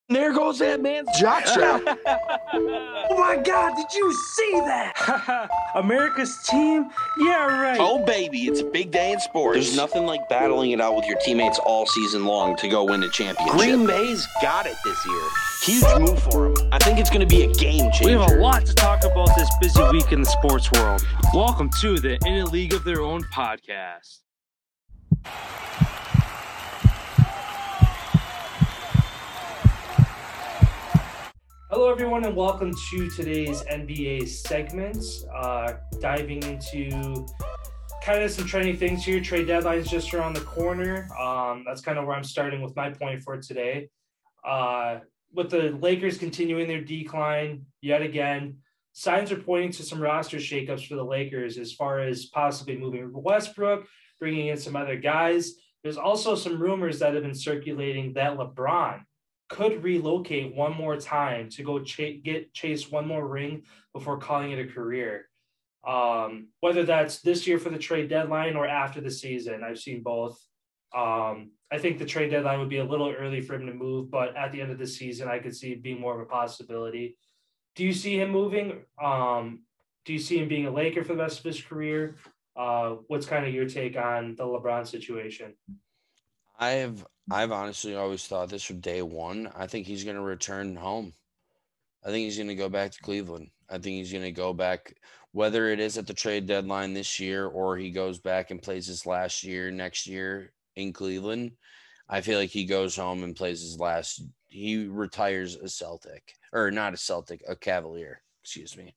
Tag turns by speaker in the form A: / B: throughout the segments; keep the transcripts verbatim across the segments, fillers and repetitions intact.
A: There goes that man's jockstrap.
B: Oh my God, did you see that? America's team? Yeah, right.
A: Oh, baby, it's a big day in sports.
C: There's nothing like battling it out with your teammates all season long to go win a championship.
A: Green Bay's got it this year.
C: Huge move for them. I think it's going to be a game changer.
B: We have a lot to talk about this busy week in the sports world. Welcome to the In a League of Their Own podcast. Hello, everyone, and welcome to today's N B A segment. Uh, diving into kind of some trending things here. Trade deadline's just around the corner. Um, that's kind of where I'm starting with my point for today. Uh, with the Lakers continuing their decline yet again, signs are pointing to some roster shakeups for the Lakers as far as possibly moving Westbrook, bringing in some other guys. There's also some rumors that have been circulating that LeBron could relocate one more time to go ch- get chase one more ring before calling it a career. Um, whether that's this year for the trade deadline or after the season, I've seen both. Um, I think the trade deadline would be a little early for him to move, but at the end of the season, I could see it being more of a possibility. Do you see him moving? Um, do you see him being a Laker for the rest of his career? Uh, what's kind of your take on the LeBron situation?
D: I've I've honestly always thought this from day one. I think he's going to return home. I think he's going to go back to Cleveland. I think he's going to go back, whether it is at the trade deadline this year or he goes back and plays his last year next year in Cleveland. I feel like he goes home and plays his last. He retires a Celtic, or not a Celtic, a Cavalier. Excuse me.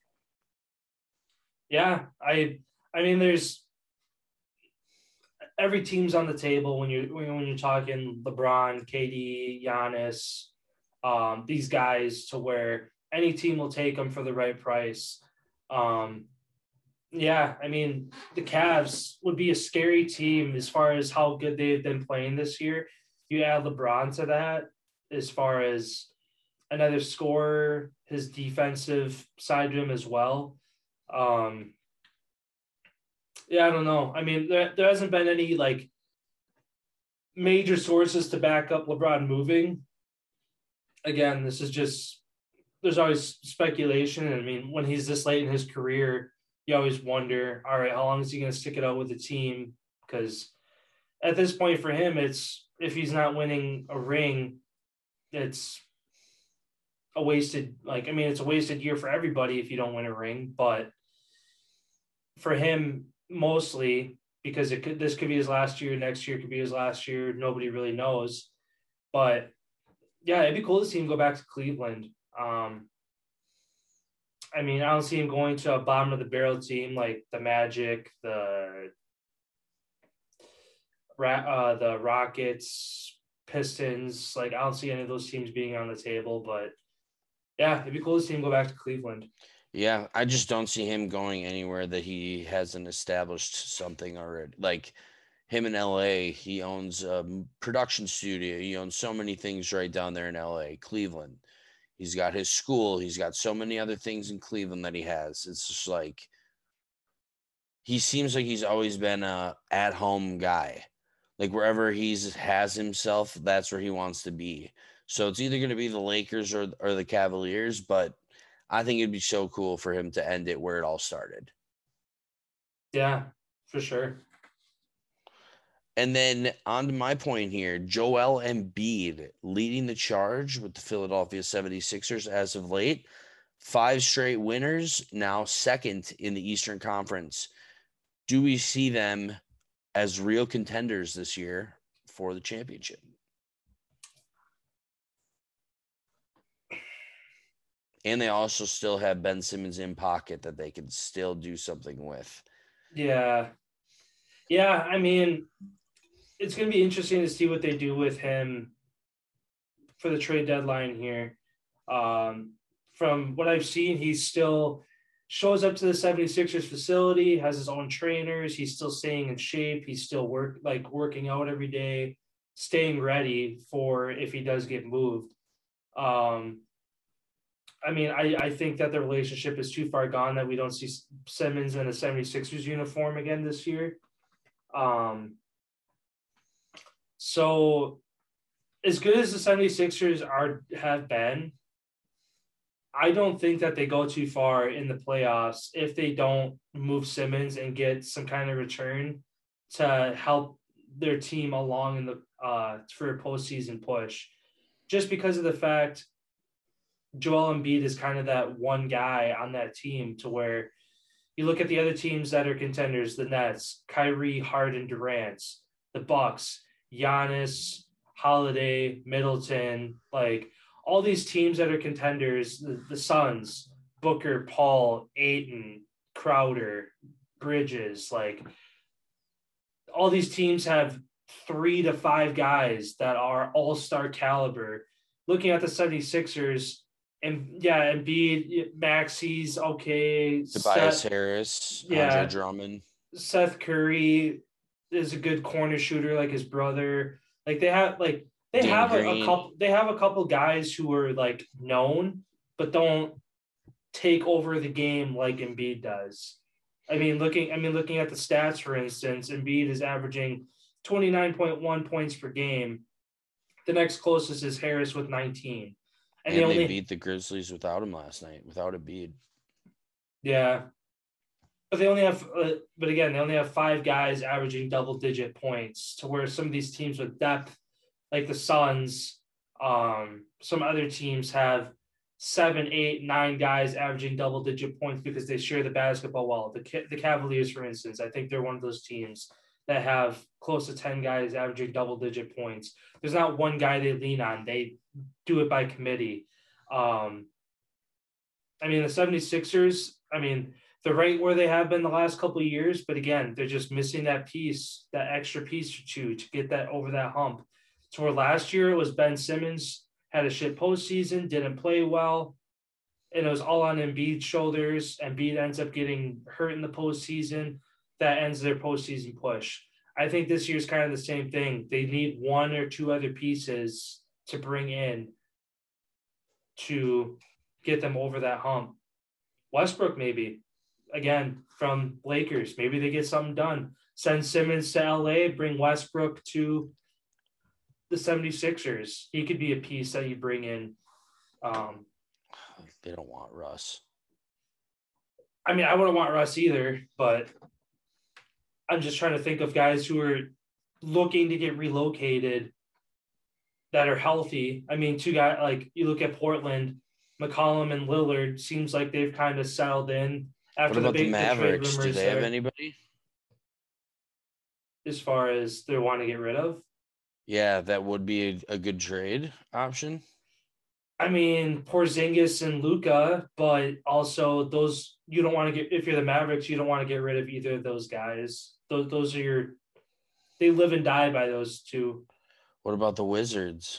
B: Yeah, I I mean, there's every team's on the table when you're when you're talking LeBron, K D, Giannis, um, these guys, to where any team will take them for the right price. Um, yeah, I mean, the Cavs would be a scary team as far as how good they've been playing this year. You add LeBron to that, as far as another scorer, his defensive side to him as well. Um, Yeah, I don't know. I mean, there, there hasn't been any, like, major sources to back up LeBron moving. Again, this is just – there's always speculation. I mean, when he's this late in his career, you always wonder, all right, how long is he going to stick it out with the team? Because at this point for him, it's – if he's not winning a ring, it's a wasted – like, I mean, it's a wasted year for everybody if you don't win a ring. But for him – mostly because it could, this could be his last year, next year could be his last year. Nobody really knows, but yeah, it'd be cool to see him go back to Cleveland. Um, I mean, I don't see him going to a bottom of the barrel team like the Magic, the uh, the Rockets, Pistons. Like, I don't see any of those teams being on the table, but yeah, it'd be cool to see him go back to Cleveland.
D: Yeah, I just don't see him going anywhere that he hasn't established something already. Like him in L A, he owns a production studio. He owns so many things right down there in L A, Cleveland. He's got his school. He's got so many other things in Cleveland that he has. It's just like he seems like he's always been a at-home guy. Like wherever he's has himself, that's where he wants to be. So it's either going to be the Lakers or or the Cavaliers, but I think it'd be so cool for him to end it where it all started.
B: Yeah, for sure.
D: And then on to my point here, Joel Embiid leading the charge with the Philadelphia seventy-sixers as of late. Five straight winners, now second in the Eastern Conference. Do we see them as real contenders this year for the championship? And they also still have Ben Simmons in pocket that they can still do something with.
B: Yeah. Yeah, I mean, it's going to be interesting to see what they do with him for the trade deadline here. Um, from what I've seen, he still shows up to the seventy-sixers facility, has his own trainers. He's still staying in shape. He's still work like working out every day, staying ready for if he does get moved. Um, I mean, I, I think that the relationship is too far gone that we don't see Simmons in a seventy-sixers uniform again this year. Um, so as good as the 76ers are have been, I don't think that they go too far in the playoffs if they don't move Simmons and get some kind of return to help their team along in the uh, for a postseason push. Just because of the fact Joel Embiid is kind of that one guy on that team to where you look at the other teams that are contenders, the Nets, Kyrie, Harden, Durant, the Bucks, Giannis, Holiday, Middleton, like all these teams that are contenders, the, the Suns, Booker, Paul, Ayton, Crowder, Bridges, like all these teams have three to five guys that are all-star caliber. Looking at the 76ers, and yeah, Embiid, Maxi's okay.
D: Tobias
B: Seth,
D: Harris,
B: yeah.
D: Andre Drummond.
B: Seth Curry is a good corner shooter like his brother. Like they have like they
D: Dan
B: have a, a
D: Green.
B: couple they have a couple guys who are like known but don't take over the game like Embiid does. I mean looking I mean looking at the stats, for instance, Embiid is averaging twenty-nine point one points per game. The next closest is Harris with nineteen.
D: And,
B: And,
D: and
B: they
D: they
B: only
D: beat the Grizzlies without him last night, without Embiid.
B: yeah. But they only have, uh, but again, they only have five guys averaging double-digit points. To where some of these teams with depth, like the Suns, um, some other teams have seven, eight, nine guys averaging double-digit points because they share the basketball well. The the Cavaliers, for instance, I think they're one of those teams that have close to ten guys averaging double-digit points. There's not one guy they lean on; they do it by committee. Um, I mean, the 76ers, I mean. They're right where they have been the last couple of years, but again, they're just missing that piece, that extra piece or two to get that over that hump. So where last year it was Ben Simmons had a shit postseason, didn't play well, and it was all on Embiid's shoulders. Embiid ends up getting hurt in the postseason. That ends their postseason push. I think this year's kind of the same thing. They need one or two other pieces to bring in to get them over that hump. Westbrook, maybe. Again, from Lakers, maybe they get something done. Send Simmons to L A, bring Westbrook to the 76ers. He could be a piece that you bring in. Um,
D: they don't want Russ.
B: I mean, I wouldn't want Russ either, but I'm just trying to think of guys who are looking to get relocated that are healthy. I mean, two guys, like you look at Portland, McCollum and Lillard, seems like they've kind of settled in. After
D: What about
B: the, big,
D: the Mavericks?
B: The
D: Do
B: trade
D: they
B: rumors
D: have
B: there,
D: anybody?
B: as far as they want to get rid of?
D: Yeah, that would be a, a good trade option.
B: I mean, Porzingis and Luka, but also those you don't want to get. If you're the Mavericks, you don't want to get rid of either of those guys. Those those are your. They live and die by those two.
D: What about the Wizards?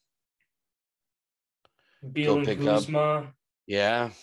B: Beal and
D: pick
B: Kuzma.
D: up. Yeah.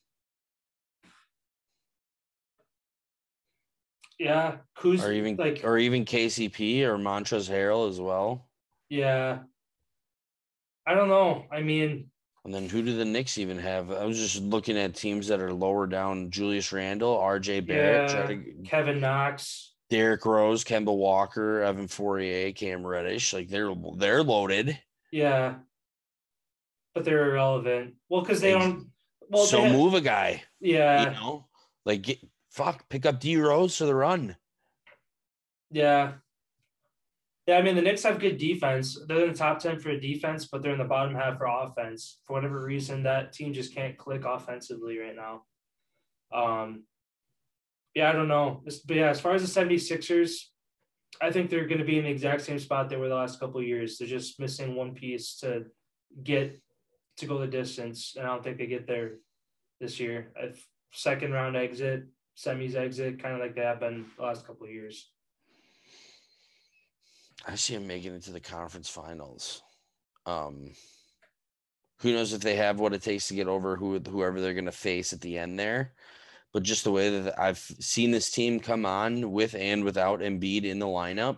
B: Yeah, Kuz,
D: Or even
B: like
D: or even K C P or Montrezl Harrell as well.
B: Yeah. I don't know. I mean,
D: and then who do the Knicks even have? I was just looking at teams that are lower down. Julius Randle, R J Barrett,
B: yeah,
D: try to,
B: Kevin Knox,
D: Derrick Rose, Kemba Walker, Evan Fournier, Cam Reddish. Like they're they're loaded.
B: Yeah. But they're irrelevant. Well, because they don't. Well,
D: so
B: they have,
D: move a guy.
B: Yeah.
D: You know, like get, fuck, pick up D Rose for the run.
B: Yeah. Yeah, I mean, the Knicks have good defense. They're in the top ten for defense, but they're in the bottom half for offense. For whatever reason, that team just can't click offensively right now. Um, yeah, I don't know. But yeah, as far as the 76ers, I think they're going to be in the exact same spot they were the last couple of years. They're just missing one piece to get to go the distance, and I don't think they get there this year. A second round exit, semis exit, kind of like they have been the last couple of years.
D: I see them making it to the conference finals. Um, who knows if they have what it takes to get over who whoever they're going to face at the end there. But just the way that I've seen this team come on with and without Embiid in the lineup,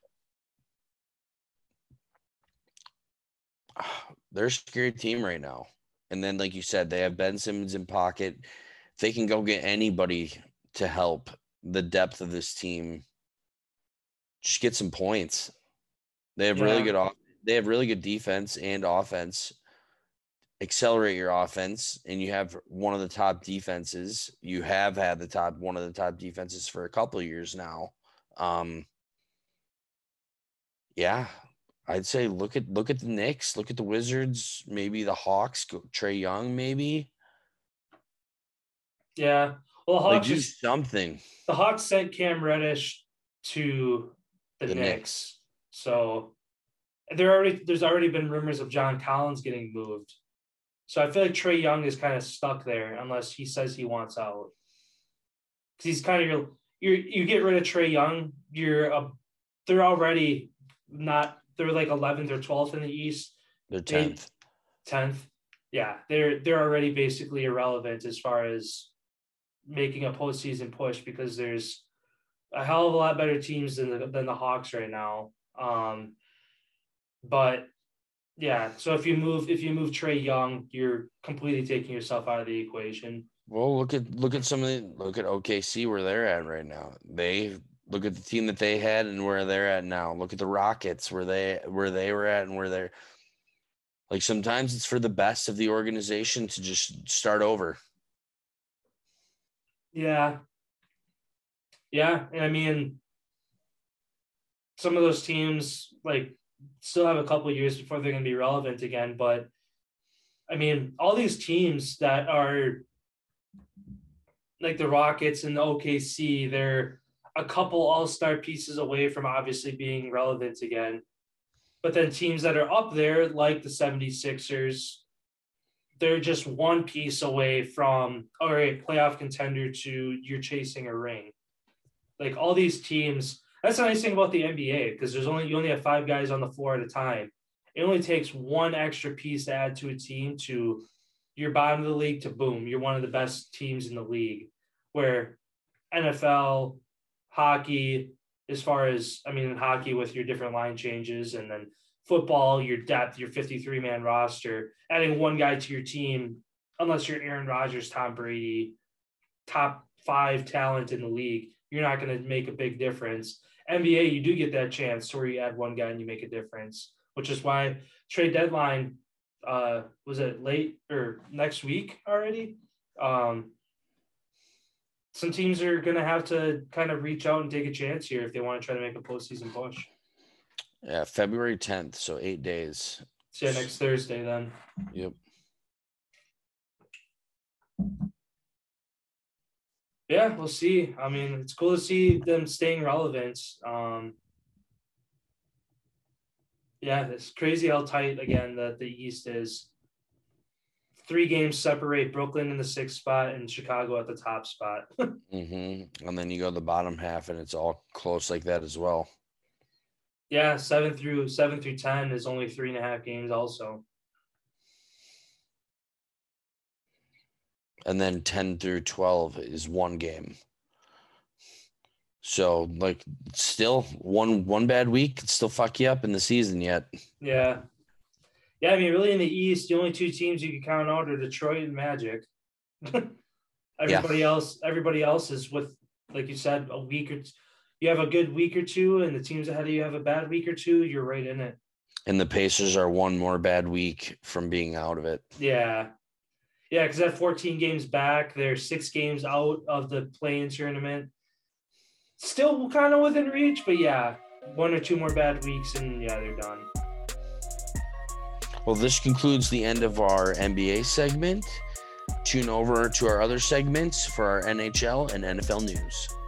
D: they're a scary team right now. And then, like you said, they have Ben Simmons in pocket. If they can go get anybody to help the depth of this team, just get some points. They have
B: Yeah.
D: really good offense. they have really good defense and offense. Accelerate your offense, and you have one of the top defenses. You have had the top one of the top defenses for a couple of years now. Um, yeah, I'd say look at look at the Knicks, look at the Wizards, maybe the Hawks, go, Trae Young, maybe.
B: Yeah, well, the
D: Like
B: Hawks
D: do
B: just,
D: something.
B: the Hawks sent Cam Reddish to the,
D: The
B: Knicks.
D: Knicks.
B: So there already there's already been rumors of John Collins getting moved. So I feel like Trae Young is kind of stuck there unless he says he wants out. Because he's kind of your you you get rid of Trae Young, you're a, they're already not they're like eleventh or twelfth in the East.
D: They're tenth.
B: tenth. Yeah, they're they're already basically irrelevant as far as making a postseason push because there's a hell of a lot better teams than the than the Hawks right now. Um, but yeah, so if you move if you move Trae Young, you're completely taking yourself out of the equation.
D: Well, look at look at some of the look at O K C where they're at right now. They look at the team that they had and where they're at now. Look at the Rockets where they where they were at and where they're like sometimes it's for the best of the organization to just start over.
B: Yeah. Yeah, and I mean some of those teams like still have a couple of years before they're going to be relevant again, but I mean all these teams that are like the Rockets and the O K C, they're a couple all-star pieces away from obviously being relevant again. But then teams that are up there, like the seventy-sixers, they're just one piece away from, all right, playoff contender to you're chasing a ring. Like all these teams, that's the nice thing about the N B A, because there's only you only have five guys on the floor at a time. It only takes one extra piece to add to a team to you're bottom of the league to boom, you're one of the best teams in the league. Where N F L, hockey, as far as, I mean, in hockey with your different line changes, and then football, your depth, your fifty-three man roster, adding one guy to your team, unless you're Aaron Rodgers, Tom Brady, top five talent in the league, you're not going to make a big difference. N B A, you do get that chance where you add one guy and you make a difference, which is why trade deadline, uh, was it late or next week already? Um, some teams are going to have to kind of reach out and take a chance here if they want to try to make a postseason push.
D: Yeah, February tenth, so eight days.
B: See you next Thursday then.
D: Yep.
B: Yeah, we'll see. I mean, it's cool to see them staying relevant. Um, yeah, it's crazy how tight, again, that the East is. Three games separate Brooklyn in the sixth spot and Chicago at the top spot.
D: Mm-hmm. And then you go to the bottom half, and it's all close like that as well.
B: Yeah, seven through seven through ten is only three and a half games also.
D: And then ten through twelve is one game. So, like, still one one bad week could still fuck you up in the season yet.
B: Yeah. Yeah, I mean, really in the East, the only two teams you can count out are Detroit and Magic. everybody yeah. else, everybody else is with, like you said, a week or two. You have a good week or two, and the teams ahead of you have a bad week or two, you're right in it.
D: And the Pacers are one more bad week from being out of it.
B: Yeah. Yeah, because they're fourteen games back. They're six games out of the play-in tournament. Still kind of within reach, but yeah, one or two more bad weeks, and yeah, they're done.
D: Well, this concludes the end of our N B A segment. Tune over to our other segments for our N H L and N F L news.